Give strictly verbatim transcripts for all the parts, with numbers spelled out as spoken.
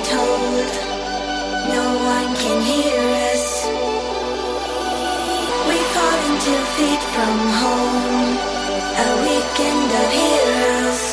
untold. No one can hear us. We've fallen two feet from home. A weekend of heroes.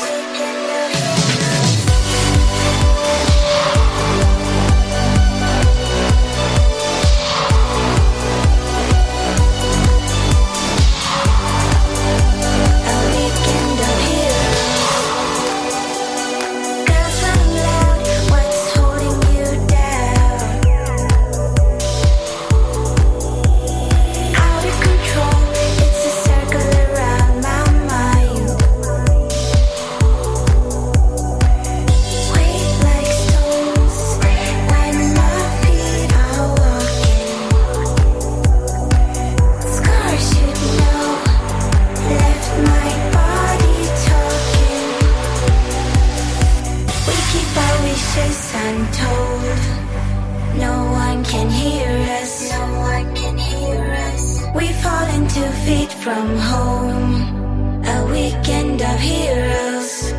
From home, a weekend of heroes.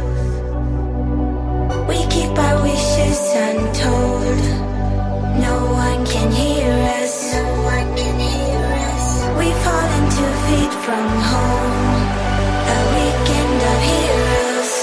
We keep our wishes untold. No one can hear us. No one can hear us. We've fallen two feet from home, a weekend of heroes.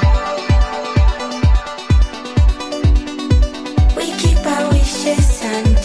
We keep our wishes and